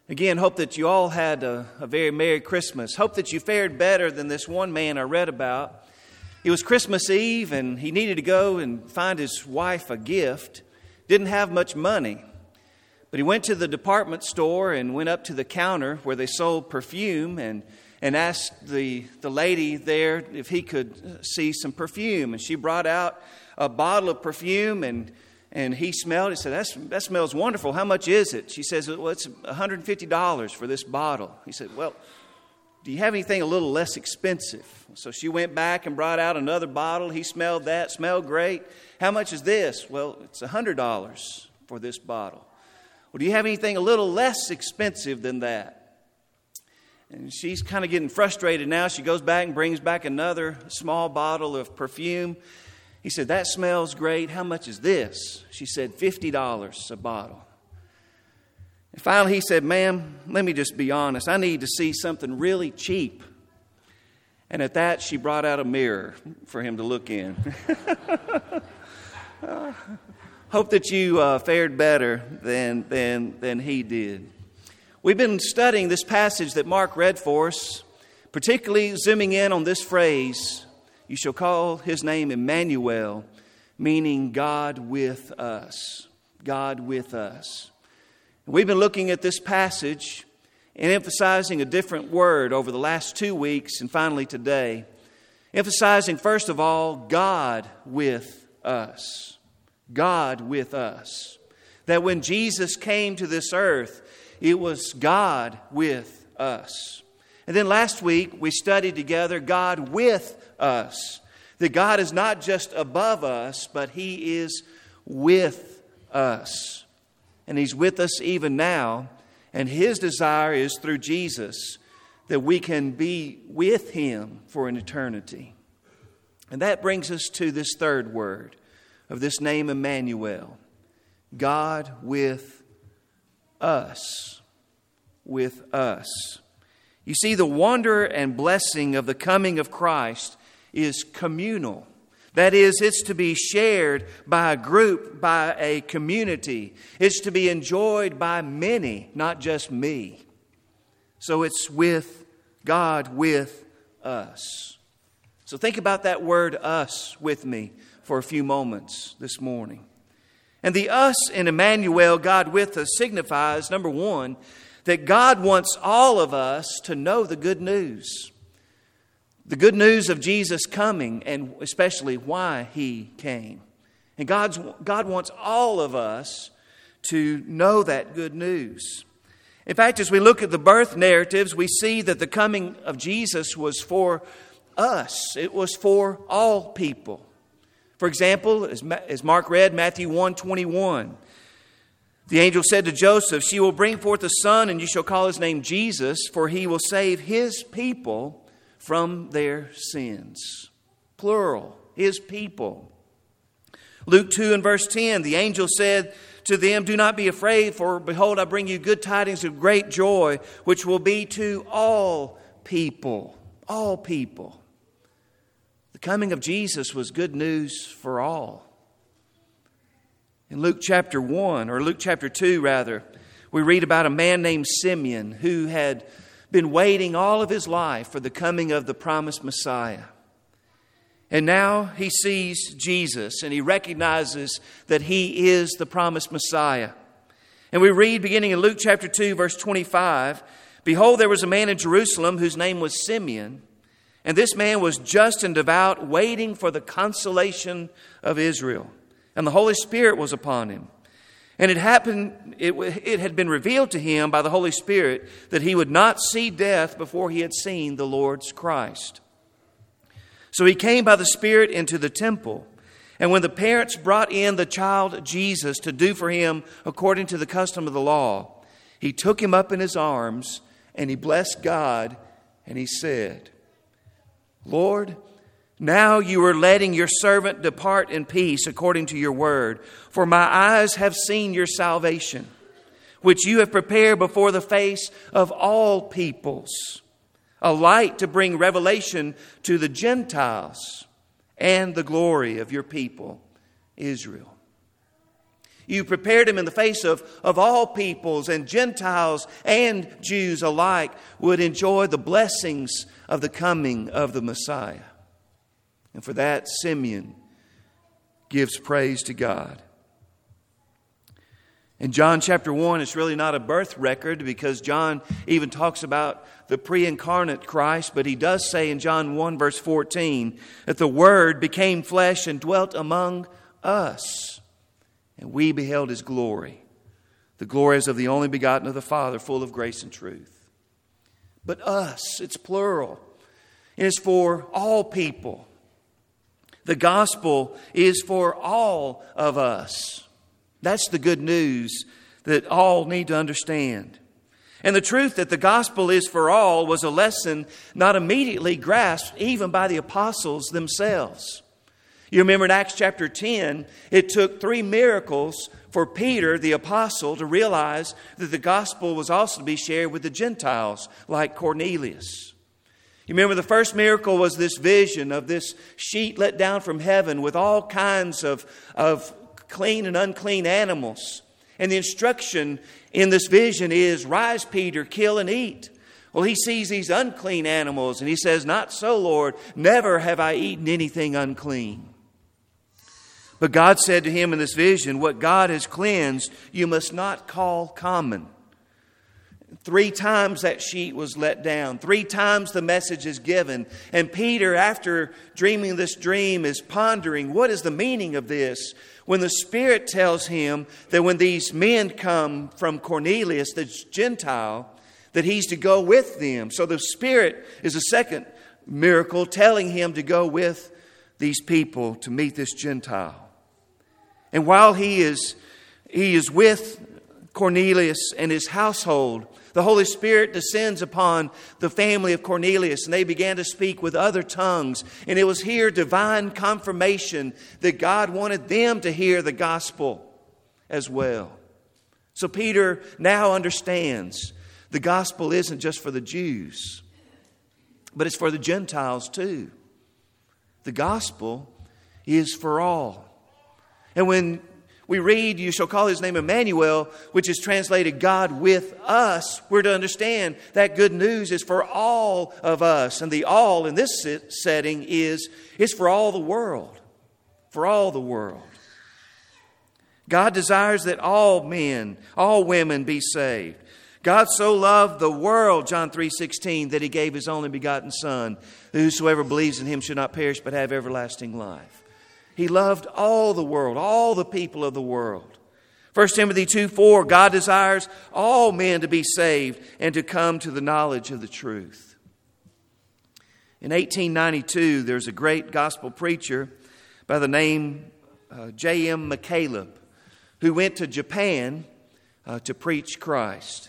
Again, hope that you all had a very Merry Christmas. Hope that you fared better than this one man I read about. It was Christmas Eve and he needed to go and find his wife a gift. Didn't have much money. But he went to the department store and went up to the counter where they sold perfume and asked the lady there if he could see some perfume. And she brought out a bottle of perfume and he smelled it. He said, that smells wonderful. How much is it? She says, well, it's $150 for this bottle. He said, well, do you have anything a little less expensive? So she went back and brought out another bottle. He smelled that, smelled great. How much is this? Well, it's $100 for this bottle. Well, do you have anything a little less expensive than that? And she's kind of getting frustrated now. She goes back and brings back another small bottle of perfume. He said, that smells great. How much is this? She said, $50 a bottle. And finally he said, ma'am, let me just be honest. I need to see something really cheap. And at that, she brought out a mirror for him to look in. Hope that you fared better than he did. We've been studying this passage that Mark read for us, particularly zooming in on this phrase, you shall call his name Emmanuel, meaning God with us. God with us. And we've been looking at this passage and emphasizing a different word over the last 2 weeks and finally today. Emphasizing, first of all, God with us. God with us. That when Jesus came to this earth, it was God with us. And then last week we studied together God with us. That God is not just above us, but He is with us. And He's with us even now. And His desire is through Jesus that we can be with Him for an eternity. And that brings us to this third word of this name Emmanuel. God with us. With us. You see, the wonder and blessing of the coming of Christ is communal. That is, it's to be shared by a group, by a community. It's to be enjoyed by many, not just me. So it's with God with us. So think about that word us with me for a few moments this morning. And the us in Emmanuel, God with us, signifies, number one, that God wants all of us to know the good news. The good news of Jesus coming and especially why He came. And God wants all of us to know that good news. In fact, as we look at the birth narratives, we see that the coming of Jesus was for us. It was for all people. For example, as Mark read, Matthew 1:21. The angel said to Joseph, she will bring forth a son, and you shall call his name Jesus, for he will save his people from their sins. Plural, his people. Luke 2 and verse 10, the angel said to them, do not be afraid, for behold, I bring you good tidings of great joy, which will be to all people. All people. The coming of Jesus was good news for all. In Luke chapter 2, we read about a man named Simeon who had been waiting all of his life for the coming of the promised Messiah. And now he sees Jesus and he recognizes that He is the promised Messiah. And we read beginning in Luke chapter 2, verse 25, behold, there was a man in Jerusalem whose name was Simeon. And this man was just and devout, waiting for the consolation of Israel. And the Holy Spirit was upon him. And it had been revealed to him by the Holy Spirit that he would not see death before he had seen the Lord's Christ. So he came by the Spirit into the temple. And when the parents brought in the child Jesus to do for him according to the custom of the law, he took him up in his arms and he blessed God and he said, Lord, now you are letting your servant depart in peace according to your word. For my eyes have seen your salvation, which you have prepared before the face of all peoples, a light to bring revelation to the Gentiles and the glory of your people, Israel. You prepared him in the face of all peoples, and Gentiles and Jews alike would enjoy the blessings of the coming of the Messiah. And for that, Simeon gives praise to God. In John chapter 1, it's really not a birth record because John even talks about the pre-incarnate Christ, but he does say in John 1 verse 14 that the Word became flesh and dwelt among us, and we beheld His glory. The glory is of the only begotten of the Father, full of grace and truth. But us, it's plural, and it's for all people. The gospel is for all of us. That's the good news that all need to understand. And the truth that the gospel is for all was a lesson not immediately grasped even by the apostles themselves. You remember in Acts chapter 10, it took 3 miracles for Peter, the apostle, to realize that the gospel was also to be shared with the Gentiles, like Cornelius. You remember the first miracle was this vision of this sheet let down from heaven with all kinds of clean and unclean animals. And the instruction in this vision is, rise, Peter, kill and eat. Well, he sees these unclean animals and he says, not so, Lord, never have I eaten anything unclean. But God said to him in this vision, what God has cleansed, you must not call common. 3 times that sheet was let down. 3 times the message is given. And Peter, after dreaming this dream, is pondering, what is the meaning of this? When the Spirit tells him that when these men come from Cornelius, the Gentile, that he's to go with them. So the Spirit is a second miracle telling him to go with these people to meet this Gentile. And while he is with Cornelius and his household, the Holy Spirit descends upon the family of Cornelius, and they began to speak with other tongues. And it was here divine confirmation that God wanted them to hear the gospel as well. So Peter now understands the gospel isn't just for the Jews, but it's for the Gentiles too. The gospel is for all. And when we read, you shall call his name Emmanuel, which is translated God with us, we're to understand that good news is for all of us. And the all in this setting is for all the world. For all the world. God desires that all men, all women be saved. God so loved the world, John 3:16, that He gave His only begotten Son, that whosoever believes in Him should not perish but have everlasting life. He loved all the world, all the people of the world. 1 Timothy 2:4, God desires all men to be saved and to come to the knowledge of the truth. In 1892, there's a great gospel preacher by the name J.M. McCaleb who went to Japan to preach Christ.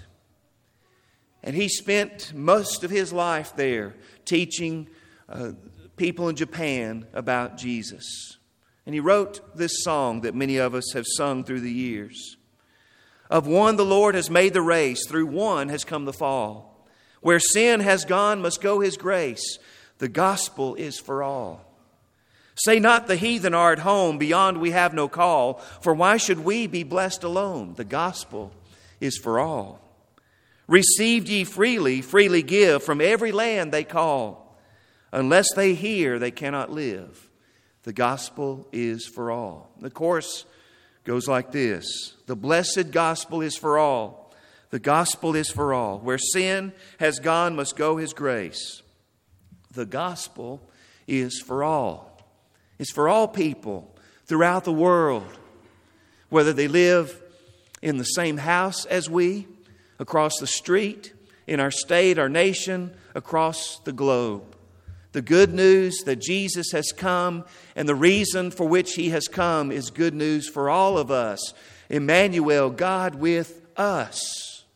And he spent most of his life there teaching people in Japan about Jesus. And he wrote this song that many of us have sung through the years. Of one the Lord has made the race, through one has come the fall. Where sin has gone must go His grace. The gospel is for all. Say not the heathen are at home, beyond we have no call. For why should we be blessed alone? The gospel is for all. Received ye freely, freely give, from every land they call. Unless they hear, they cannot live. The gospel is for all. The chorus goes like this. The blessed gospel is for all. The gospel is for all. Where sin has gone must go His grace. The gospel is for all. It's for all people throughout the world. Whether they live in the same house as we, across the street, in our state, our nation, across the globe. The good news that Jesus has come, and the reason for which He has come is good news for all of us. Emmanuel, God with us,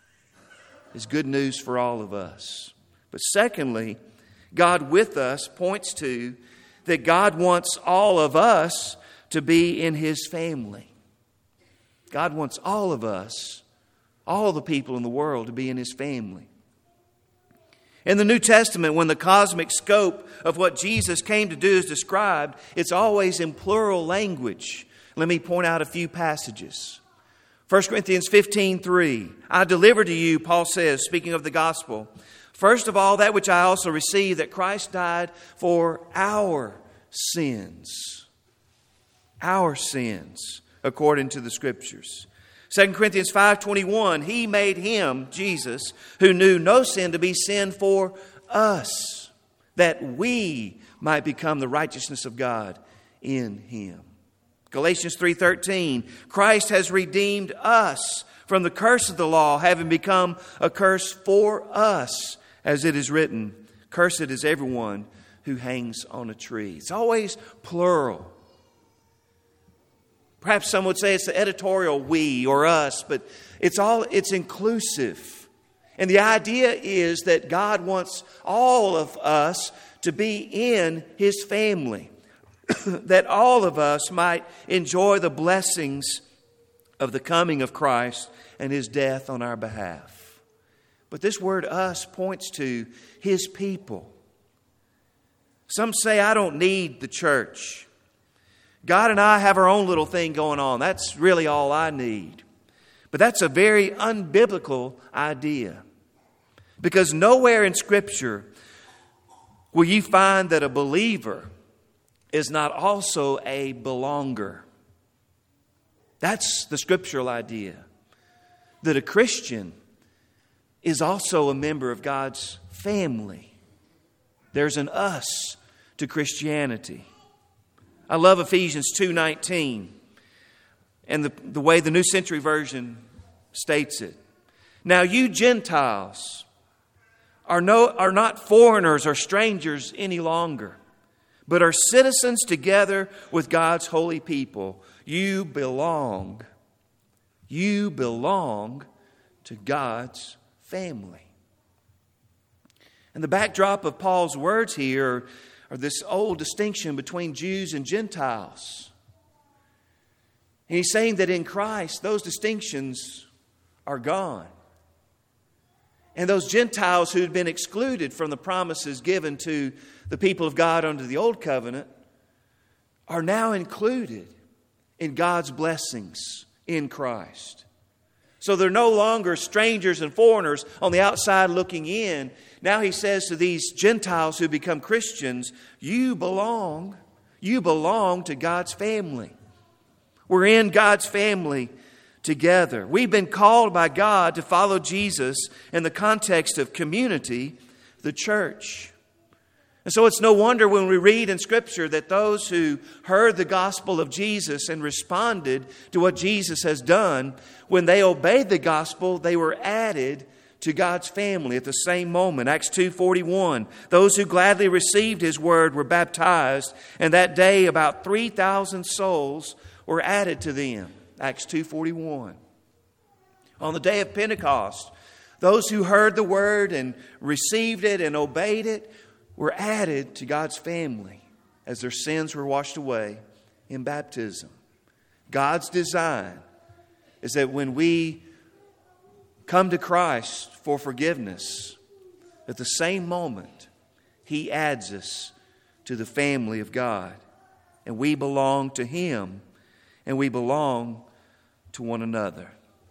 is good news for all of us. But secondly, God with us points to that God wants all of us to be in His family. God wants all of us, all the people in the world, to be in His family. In the New Testament, when the cosmic scope of what Jesus came to do is described, it's always in plural language. Let me point out a few passages. 1 Corinthians 15:3. I delivered to you, Paul says, speaking of the gospel, first of all, that which I also received, that Christ died for our sins. Our sins, according to the Scriptures. 2 Corinthians 5:21. He made him, Jesus, who knew no sin, to be sin for us, that we might become the righteousness of God in him. Galatians 3:13. Christ has redeemed us from the curse of the law, having become a curse for us, as it is written, cursed is everyone who hangs on a tree. It's always plural. Perhaps some would say it's the editorial we or us, but it's inclusive. And the idea is that God wants all of us to be in His family, that all of us might enjoy the blessings of the coming of Christ and His death on our behalf. But this word us points to His people. Some say, I don't need the church. God and I have our own little thing going on. That's really all I need. But that's a very unbiblical idea. Because nowhere in Scripture will you find that a believer is not also a belonger. That's the scriptural idea. That a Christian is also a member of God's family. There's an us to Christianity. I love Ephesians 2:19 and the way the New Century Version states it. Now you Gentiles are not foreigners or strangers any longer, but are citizens together with God's holy people. You belong to God's family. And the backdrop of Paul's words here are this old distinction between Jews and Gentiles. And he's saying that in Christ, those distinctions are gone. And those Gentiles who had been excluded from the promises given to the people of God under the Old Covenant are now included in God's blessings in Christ. So they're no longer strangers and foreigners on the outside looking in. Now he says to these Gentiles who become Christians, you belong to God's family. We're in God's family together. We've been called by God to follow Jesus in the context of community, the church. And so it's no wonder when we read in Scripture that those who heard the gospel of Jesus and responded to what Jesus has done, when they obeyed the gospel, they were added to God's family at the same moment. Acts 2:41. Those who gladly received His word were baptized, and that day about 3,000 souls were added to them. Acts 2:41. On the day of Pentecost, those who heard the word and received it and obeyed it were added to God's family as their sins were washed away in baptism. God's design is that when we come to Christ for forgiveness, at the same moment, He adds us to the family of God. And we belong to Him, and we belong to one another.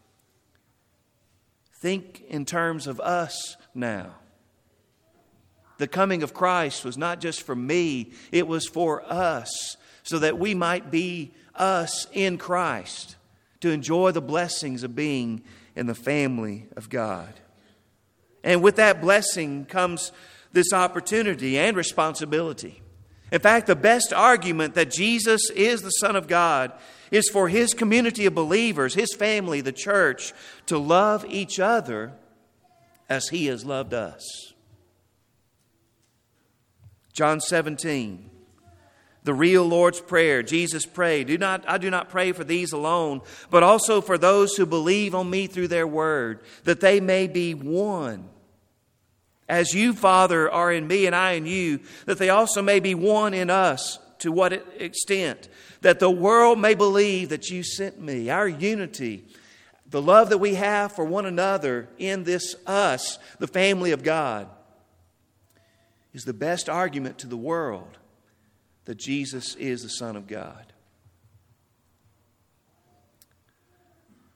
Think in terms of us now. The coming of Christ was not just for me, it was for us, so that we might be us in Christ, to enjoy the blessings of being in the family of God. And with that blessing comes this opportunity and responsibility. In fact, the best argument that Jesus is the Son of God is for His community of believers, His family, the church, to love each other as He has loved us. John 17, the real Lord's Prayer. Jesus prayed, I do not pray for these alone, but also for those who believe on me through their word, that they may be one. As you, Father, are in me and I in you, that they also may be one in us. To what extent? That the world may believe that you sent me. Our unity, the love that we have for one another in this us, the family of God, is the best argument to the world that Jesus is the Son of God.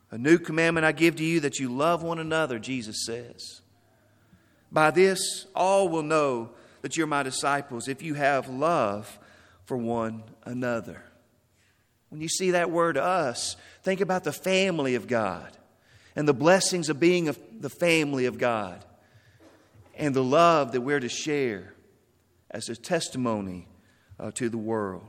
A new commandment I give to you, that you love one another, Jesus says. By this, all will know that you're my disciples, if you have love for one another. When you see that word us, think about the family of God and the blessings of being the family of God and the love that we're to share as a testimony to the world.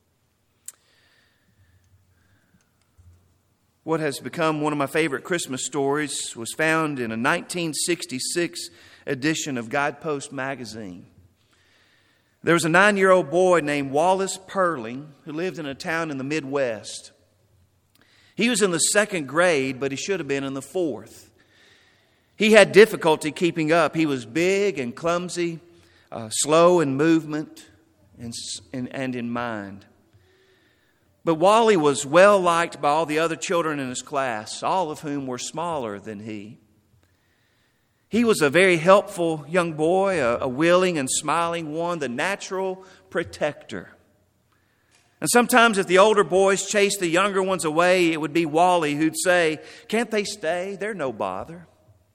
What has become one of my favorite Christmas stories was found in a 1966 edition of Guidepost magazine. There was a 9-year-old boy named Wallace Perling who lived in a town in the Midwest. He was in the 2nd grade, but he should have been in the 4th. He had difficulty keeping up. He was big and clumsy, slow in movement and in mind. But Wally was well liked by all the other children in his class, all of whom were smaller than he. He was a very helpful young boy, a willing and smiling one, the natural protector. And sometimes if the older boys chased the younger ones away, it would be Wally who'd say, "Can't they stay? They're no bother."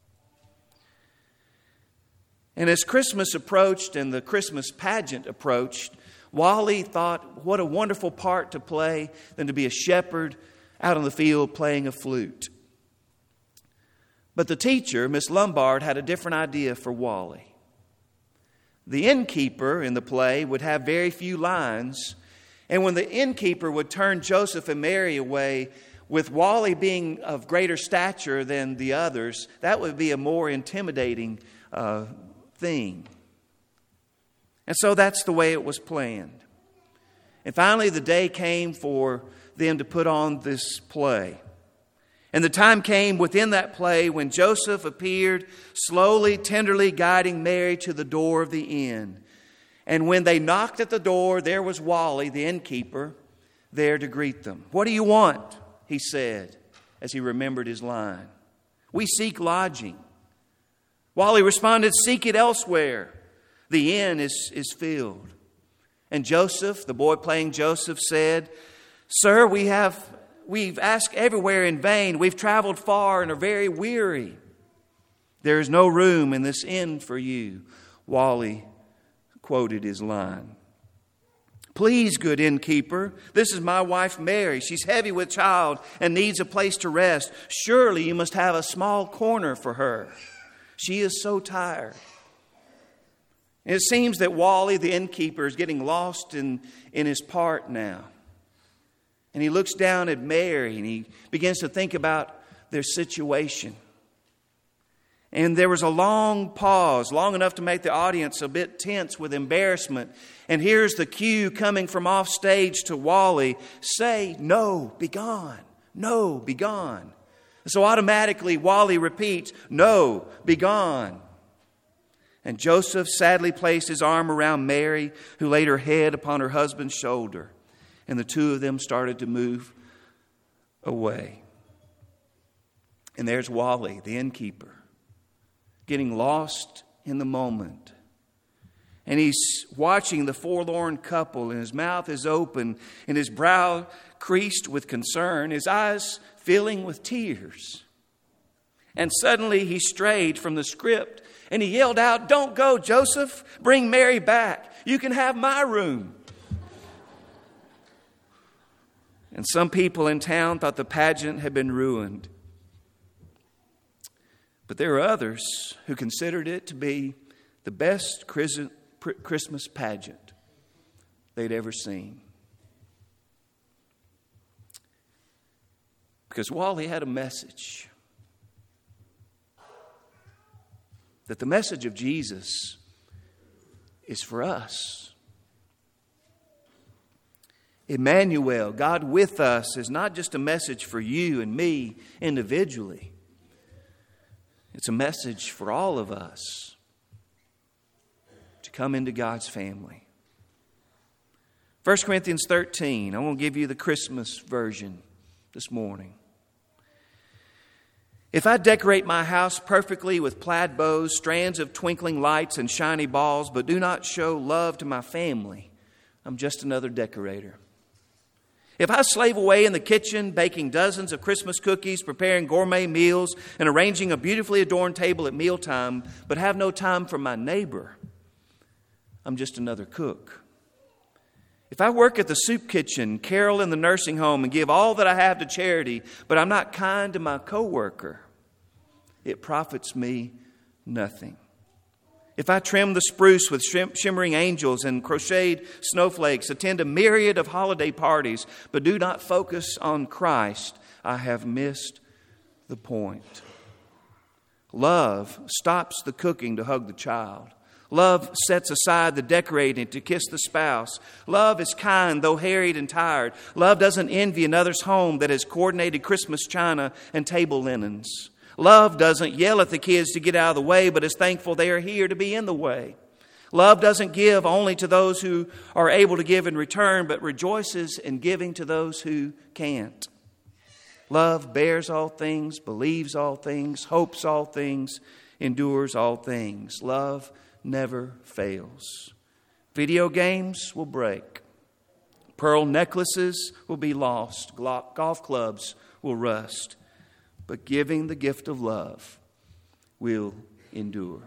And as Christmas approached and the Christmas pageant approached, Wally thought, what a wonderful part to play than to be a shepherd out in the field playing a flute. But the teacher, Miss Lombard, had a different idea for Wally. The innkeeper in the play would have very few lines, and when the innkeeper would turn Joseph and Mary away, with Wally being of greater stature than the others, that would be a more intimidating thing. And so that's the way it was planned. And finally the day came for them to put on this play. And the time came within that play when Joseph appeared, slowly, tenderly guiding Mary to the door of the inn. And when they knocked at the door, there was Wally, the innkeeper, there to greet them. "What do you want?" he said, as he remembered his line. "We seek lodging." Wally responded, "Seek it elsewhere. The inn is filled." And Joseph, the boy playing Joseph, said, "Sir, we've asked everywhere in vain. We've traveled far and are very weary. There is no room in this inn for you." Wally quoted his line. "Please, good innkeeper, this is my wife Mary. She's heavy with child and needs a place to rest. Surely you must have a small corner for her. She is so tired." And it seems that Wally, the innkeeper, is getting lost in his part now. And he looks down at Mary and he begins to think about their situation. And there was a long pause, long enough to make the audience a bit tense with embarrassment. And here's the cue coming from off stage to Wally: "Say, no, be gone. No, be gone." So automatically Wally repeats, "No, be gone." And Joseph sadly placed his arm around Mary, who laid her head upon her husband's shoulder. And the two of them started to move away. And there's Wally, the innkeeper, getting lost in the moment. And he's watching the forlorn couple, and his mouth is open, and his brow creased with concern, his eyes filling with tears. And suddenly he strayed from the script, and he yelled out, "Don't go, Joseph. Bring Mary back. You can have my room." And some people in town thought the pageant had been ruined. But there are others who considered it to be the best Christmas pageant they'd ever seen. Because Wally had a message. That the message of Jesus is for us. Emmanuel, God with us, is not just a message for you and me individually. It's a message for all of us to come into God's family. 1 Corinthians 13. I want to give you the Christmas version this morning. "If I decorate my house perfectly with plaid bows, strands of twinkling lights, and shiny balls, but do not show love to my family, I'm just another decorator. If I slave away in the kitchen, baking dozens of Christmas cookies, preparing gourmet meals, and arranging a beautifully adorned table at mealtime, but have no time for my neighbor, I'm just another cook. If I work at the soup kitchen, carol in the nursing home, and give all that I have to charity, but I'm not kind to my coworker, it profits me nothing. If I trim the spruce with shimmering angels and crocheted snowflakes, attend a myriad of holiday parties, but do not focus on Christ, I have missed the point. Love stops the cooking to hug the child. Love sets aside the decorating to kiss the spouse. Love is kind, though harried and tired. Love doesn't envy another's home that has coordinated Christmas china and table linens. Love doesn't yell at the kids to get out of the way, but is thankful they are here to be in the way. Love doesn't give only to those who are able to give in return, but rejoices in giving to those who can't. Love bears all things, believes all things, hopes all things, endures all things. Love never fails. Video games will break. Pearl necklaces will be lost. Golf clubs will rust. But giving the gift of love will endure.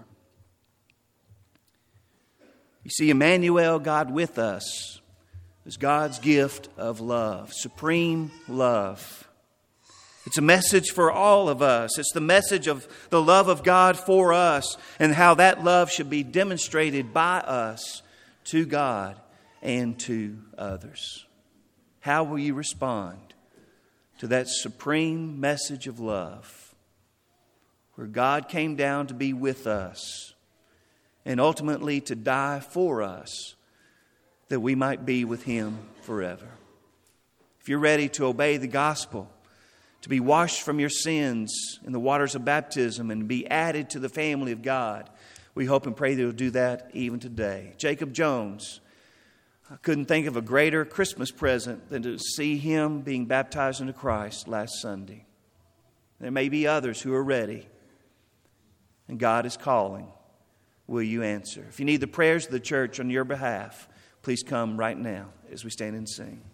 You see, Emmanuel, God with us, is God's gift of love, supreme love. It's a message for all of us. It's the message of the love of God for us and how that love should be demonstrated by us to God and to others. How will you respond to that supreme message of love where God came down to be with us and ultimately to die for us that we might be with Him forever? If you're ready to obey the gospel, to be washed from your sins in the waters of baptism and be added to the family of God, we hope and pray that you'll do that even today. Jacob Jones, I couldn't think of a greater Christmas present than to see him being baptized into Christ last Sunday. There may be others who are ready, and God is calling. Will you answer? If you need the prayers of the church on your behalf, please come right now as we stand and sing.